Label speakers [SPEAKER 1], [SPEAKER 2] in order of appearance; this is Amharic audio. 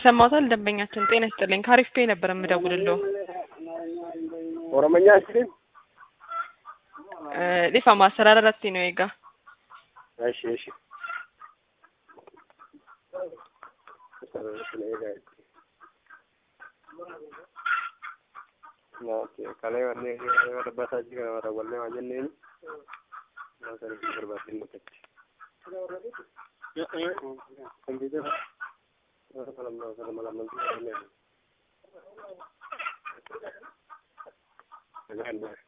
[SPEAKER 1] ይሰማዎታል? ደንበኛችን ጤና ይስጥልኝ ካሪፍ ፔ ነበር የምደውልልዎ።
[SPEAKER 2] ኦሮሞኛ አትችልም?
[SPEAKER 1] ሊፋማ አሰራራቲ ነው ይጋ።
[SPEAKER 2] እሺ እሺ ኦኬ ከላይ ወደ ባታጅ ወደ ወለ ማጀነኝ ማሰሪ ቅርባት ልምከች ኮምፒውተር ሰላም